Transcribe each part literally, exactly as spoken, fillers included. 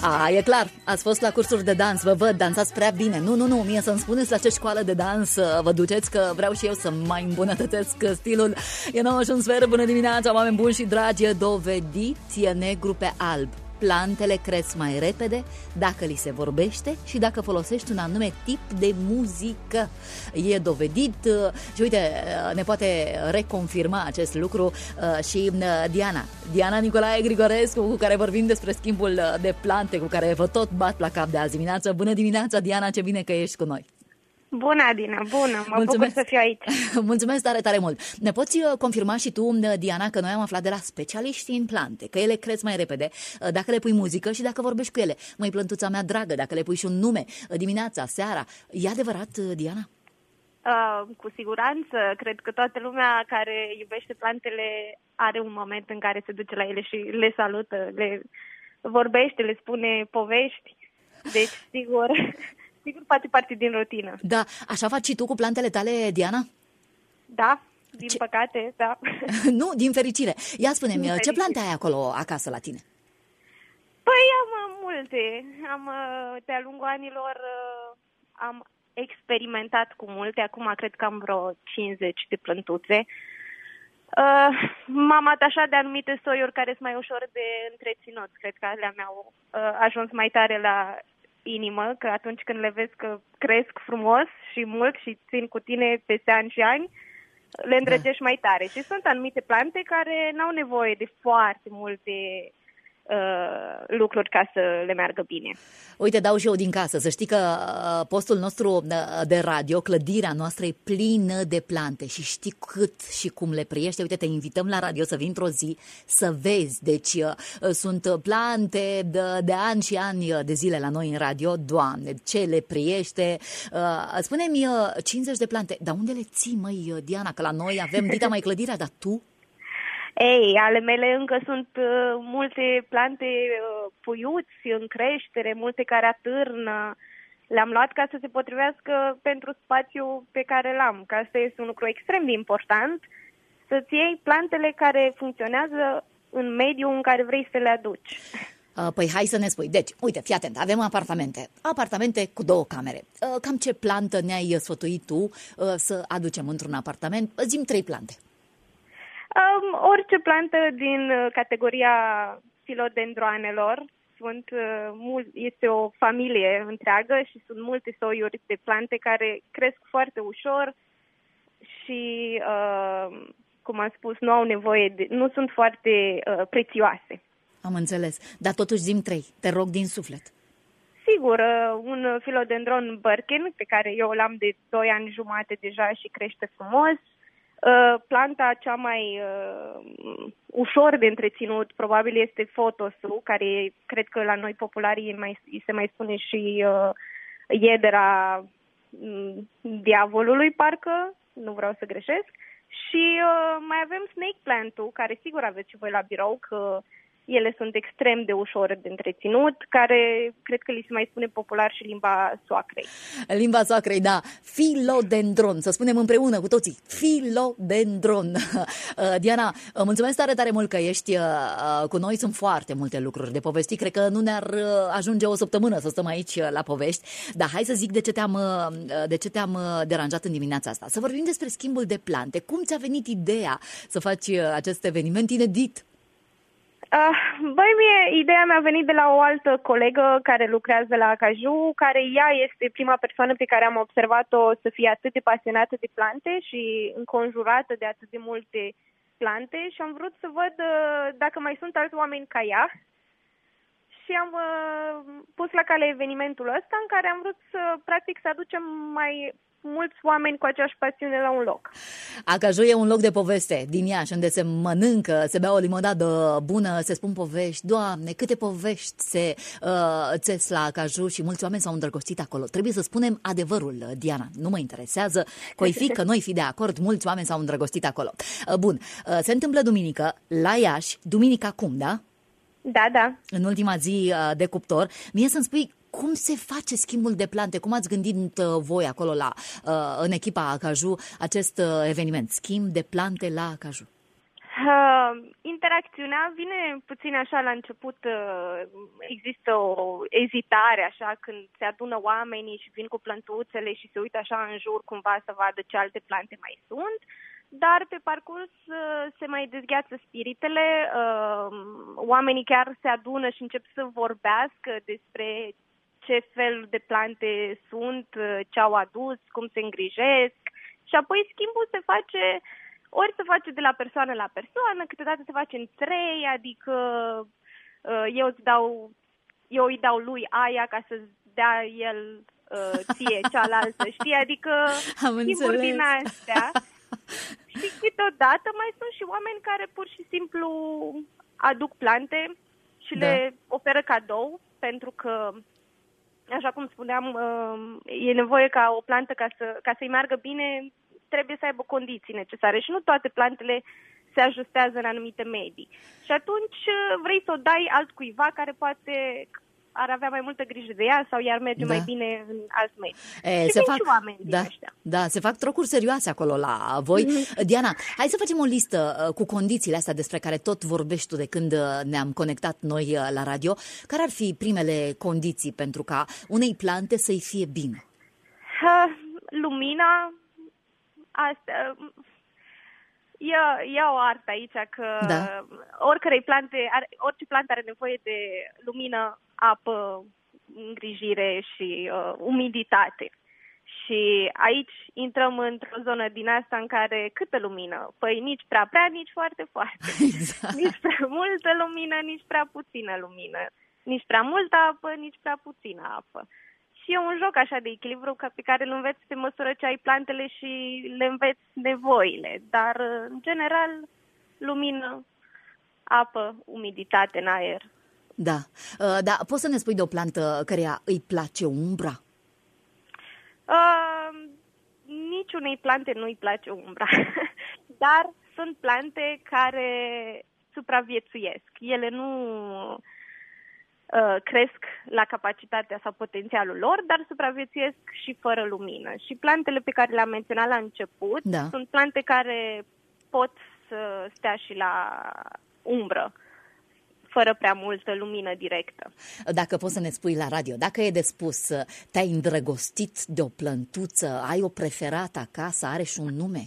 A, e clar, ați fost la cursuri de dans, vă văd, dansați prea bine. Nu, nu, nu, mie să-mi spuneți la ce școală de dans vă duceți, că vreau și eu să mai îmbunătățesc stilul. E nouă și un sfert, bună dimineața, oameni buni și dragi, dovediți, e negru pe alb. Plantele cresc mai repede dacă li se vorbește și dacă folosești un anume tip de muzică. E dovedit și uite, ne poate reconfirma acest lucru și Diana. Diana Nicolae Grigorescu, cu care vorbim despre schimbul de plante, cu care vă tot bat la cap de azi dimineață. Bună dimineața, Diana, ce bine că ești cu noi! Bună, Adina, bună, mă Mulțumesc. bucur să fiu aici. Mulțumesc tare, tare mult. Ne poți confirma și tu, Diana, că noi am aflat de la specialiști în plante, că ele cresc mai repede dacă le pui muzică și dacă vorbești cu ele. Măi, plântuța mea dragă, dacă le pui și un nume, dimineața, seara. E adevărat, Diana? Uh, cu siguranță, cred că toată lumea care iubește plantele are un moment în care se duce la ele și le salută, le vorbește, le spune povești. Deci, sigur... Sigur, face parte din rutină. Da, așa faci și tu cu plantele tale, Diana? Da, din ce... păcate, da. Nu, din fericire. Ia spune-mi, din ce fericire. plante ai acolo acasă la tine? Păi am uh, multe. Am, uh, de-a lungul anilor uh, am experimentat cu multe. Acum cred că am vreo cincizeci de plântuțe. Uh, m-am atașat de anumite soiuri care sunt mai ușor de întreținut. Cred că alea mi-au uh, ajuns mai tare la inimă, că atunci când le vezi că cresc frumos și mult și țin cu tine peste ani și ani, le îndrăgești da. mai tare. Și sunt anumite plante care n-au nevoie de foarte multe uh, lucruri ca să le meargă bine. Uite, dau și eu din casă. Să știi că uh, postul nostru de radio, clădirea noastră e plină de plante și știi cât și cum le priește. Uite, te invităm la radio să vii într-o zi să vezi. Deci uh, sunt plante de, de ani și ani de zile la noi în radio. Doamne, ce le priește. Uh, spune-mi, uh, cincizeci de plante. Dar unde le ții, măi, Diana? Că la noi avem dita mai clădirea, dar tu? Ei, ale mele încă sunt uh, multe plante uh, puiuți în creștere, multe care atârnă. Le-am luat ca să se potrivească pentru spațiul pe care l-am, că asta este un lucru extrem de important, să-ți iei plantele care funcționează în mediul în care vrei să le aduci. Uh, păi hai să ne spui. Deci, uite, fii atent, avem apartamente. Apartamente cu două camere. Uh, cam ce plantă ne-ai sfătuit tu uh, să aducem într-un apartament? Zi-mi trei plante. Um, orice plantă din categoria filodendroanelor. Sunt, uh, este o familie întreagă și sunt multe soiuri de plante care cresc foarte ușor și, uh, cum am spus, nu au nevoie de, nu sunt foarte uh, prețioase. Am înțeles, dar totuși zi-mi trei, te rog din suflet. Sigur, uh, un filodendron Birkin, pe care eu l-am de doi ani jumate deja și crește frumos. Uh, planta cea mai uh, ușor de întreținut probabil este fotosul, care cred că la noi popularii mai, se mai spune și uh, iedera um, diavolului, parcă, nu vreau să greșesc. Și uh, mai avem snake plant-ul, care sigur aveți și voi la birou, că ele sunt extrem de ușor de întreținut, care cred că li se mai spune popular și limba soacrei. Limba soacrei, da. Filodendron, să spunem împreună cu toții. Filodendron. Diana, mulțumesc tare, tare mult că ești cu noi. Sunt foarte multe lucruri de povesti. Cred că nu ne-ar ajunge o săptămână să stăm aici la povești. Dar hai să zic de ce te-am, de ce te-am deranjat în dimineața asta. Să vorbim despre schimbul de plante. Cum ți-a venit ideea să faci acest eveniment inedit? Uh, băi, mie, ideea mi-a venit de la o altă colegă care lucrează la Acaju, care ea este prima persoană pe care am observat-o să fie atât de pasionată de plante și înconjurată de atât de multe plante și am vrut să văd uh, dacă mai sunt alți oameni ca ea și am uh, pus la cale evenimentul ăsta în care am vrut să, practic, să aducem mai mulți oameni cu aceeași pasiune la un loc. Acaju e un loc de poveste din Iași, unde se mănâncă, se bea o limonadă bună, se spun povești. Doamne, câte povești se uh, țes la Acaju și mulți oameni s-au îndrăgostit acolo. Trebuie să spunem adevărul, Diana. Nu mă interesează că fi că noi fi de acord, mulți oameni s-au îndrăgostit acolo. Uh, bun, uh, se întâmplă duminică la Iași, duminica acum, da? Da, da. În ultima zi uh, de cuptor. Mie să-mi spui cum se face schimbul de plante? Cum ați gândit uh, voi acolo la, uh, în echipa Acaju acest uh, eveniment? Schimb de plante la Acaju. Uh, interacțiunea vine puțin așa la început. Uh, există o ezitare așa când se adună oamenii și vin cu plântuțele și se uită așa în jur cumva să vadă ce alte plante mai sunt. Dar pe parcurs se mai dezgheață spiritele, oamenii chiar se adună și încep să vorbească despre ce fel de plante sunt, ce au adus, cum se îngrijesc și apoi schimbul se face, ori se face de la persoană la persoană, câteodată se face în trei, adică eu îți dau, eu îi dau lui aia ca să-ți dea el ție cealaltă, știi? Adică schimburi din astea. Și câteodată mai sunt și oameni care pur și simplu aduc plante și da. le oferă cadou, pentru că, așa cum spuneam, e nevoie ca o plantă, ca, să, ca să-i meargă bine, trebuie să aibă condiții necesare și nu toate plantele se ajustează în anumite medii. Și atunci vrei să o dai altcuiva care poate ar avea mai multă grijă de ea sau i-ar merge da. mai bine în alți medii. E, și se fac, și oameni da, din ăștia. Da, se fac trocuri serioase acolo la voi. Mm-hmm. Diana, hai să facem o listă cu condițiile astea despre care tot vorbești tu de când ne-am conectat noi la radio. Care ar fi primele condiții pentru ca unei plante să-i fie bine? Lumina, asta... E, e o artă aici că da. oricărei plante, are, orice plantă are nevoie de lumină, apă, îngrijire și uh, umiditate. Și aici intrăm într-o zonă din asta în care câtă lumină? Păi nici prea prea, nici foarte foarte. Exact. Nici prea multă lumină, nici prea puțină lumină. Nici prea multă apă, nici prea puțină apă. Și e un joc așa de echilibru pe care îl înveți pe măsură ce ai plantele și le înveți nevoile. Dar, în general, lumină, apă, umiditate în aer. Da. Da. Poți să ne spui de o plantă căreia îi place umbra? Uh, niciunei plante nu îi place umbra. Dar sunt plante care supraviețuiesc. Ele nu... cresc la capacitatea sau potențialul lor, dar supraviețuiesc și fără lumină. Și plantele pe care le-am menționat la început da. sunt plante care pot să stea și la umbră, fără prea multă lumină directă. Dacă poți să ne spui la radio, dacă e de spus, te-ai îndrăgostit de o plântuță, ai o preferată acasă, are și un nume?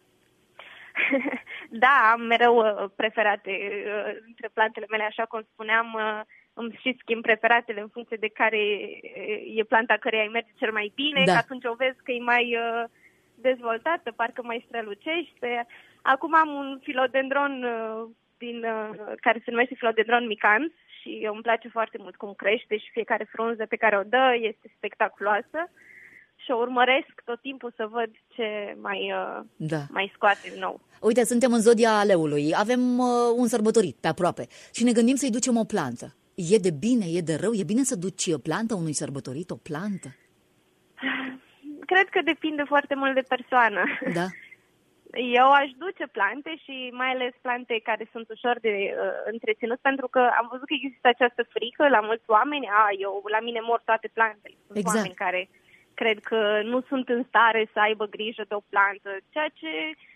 Da, am mereu preferate între plantele mele, așa cum spuneam, îmi și schimb preferatele în funcție de care e planta căreia îi merge cel mai bine, da. că atunci o vezi că e mai uh, dezvoltată, parcă mai strălucește. Acum am un filodendron uh, din, uh, care se numește filodendron micans și îmi place foarte mult cum crește și fiecare frunză pe care o dă este spectaculoasă și o urmăresc tot timpul să văd ce mai, uh, da. mai scoate din nou. Uite, suntem în zodia leului, avem uh, un sărbătorit pe aproape și ne gândim să-i ducem o plantă. E de bine, e de rău? E bine să duci planta unui sărbătorit, o plantă? Cred că depinde foarte mult de persoană. Da. Eu aș duce plante și mai ales plante care sunt ușor de uh, întreținut, pentru că am văzut că există această frică la mulți oameni. A, eu, la mine mor toate plantele. Sunt exact. oameni care cred că nu sunt în stare să aibă grijă de o plantă, ceea ce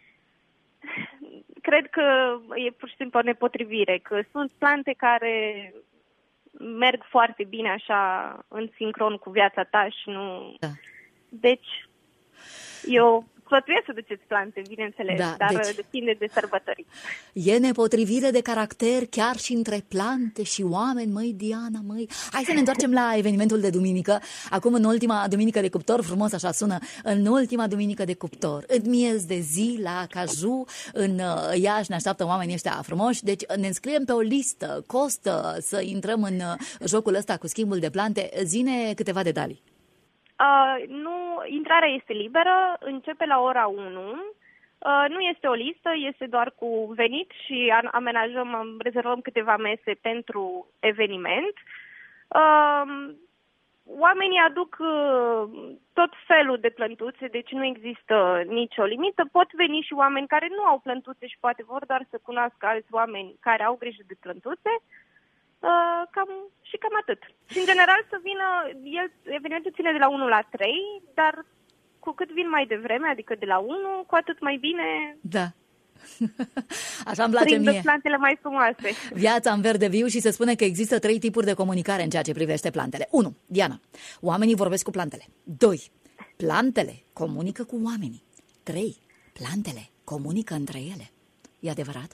cred că e pur și simplu o nepotrivire, că sunt plante care merg foarte bine așa în sincron cu viața ta și nu... Da. Deci, eu sfătuiesc să duceți plante, bineînțeles, da, dar deci... depinde de sărbători. E nepotrivire de caracter chiar și între plante și oameni, măi, Diana, măi. Hai să ne întoarcem la evenimentul de duminică. Acum, în ultima duminică de cuptor, frumos așa sună, în ultima duminică de cuptor, în miez de zi, la Caju, în Iași, ne așteaptă oamenii ăștia frumoși, deci ne înscriem pe o listă, costă să intrăm în jocul ăsta cu schimbul de plante. Zi-ne câteva detalii. Uh, nu, intrarea este liberă, începe la ora unu, uh, nu este o listă, este doar cu venit și amenajăm, rezervăm câteva mese pentru eveniment. Uh, oamenii aduc uh, tot felul de plântuțe, deci nu există nicio limită. Pot veni și oameni care nu au plântuțe și poate vor doar să cunoască alți oameni care au grijă de plântuțe. Uh, cam, și cam atât. Și în general să vină, el, evenimentul ține de la unu la trei, dar cu cât vin mai devreme, adică de la unu, cu atât mai bine. Da. Așa îmi place Prindă mie. plantele mai frumoase. Viața în verde viu și se spune că există trei tipuri de comunicare în ceea ce privește plantele. unu. Diana, oamenii vorbesc cu plantele. doi. Plantele comunică cu oamenii. trei. Plantele comunică între ele. E adevărat?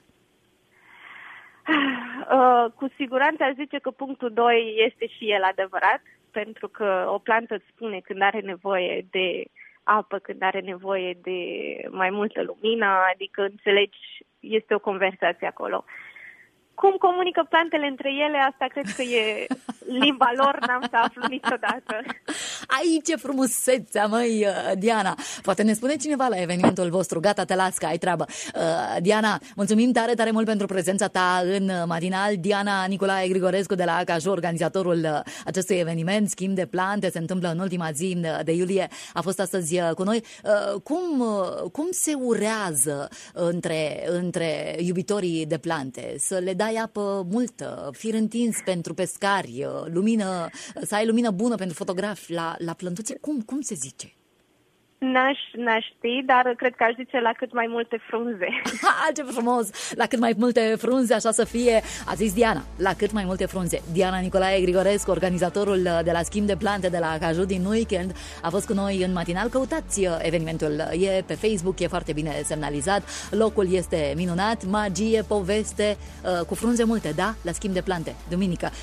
Uh, cu siguranță aș zice că punctul doi este și el adevărat, pentru că o plantă îți spune când are nevoie de apă, când are nevoie de mai multă lumină, adică înțelegi, este o conversație acolo. Cum comunică plantele între ele, asta cred că e limba lor, n-am să aflu niciodată. Aici e frumusețea, măi, Diana. Poate ne spune cineva la evenimentul vostru. Gata, te las, că ai treabă. Diana, mulțumim tare, tare mult pentru prezența ta în matinal. Diana Nicolae Grigorescu de la Acaju, organizatorul acestui eveniment, schimb de plante, se întâmplă în ultima zi de iulie, a fost astăzi cu noi. Cum, cum se urează între, între iubitorii de plante? Să le dai apă multă, fir întins pentru pescari, lumină, să ai lumină bună pentru fotografi la, la plântuțe. Cum, cum se zice? N-aș, n-aș ști, dar cred că aș zice la cât mai multe frunze. Ha, ce frumos! La cât mai multe frunze, așa să fie, a zis Diana, la cât mai multe frunze. Diana Nicolae Grigorescu, organizatorul de la schimb de plante de la Acaju din weekend, a fost cu noi în matinal. Căutați evenimentul, e pe Facebook, e foarte bine semnalizat, locul este minunat, magie, poveste, cu frunze multe, da? La schimb de plante, duminică.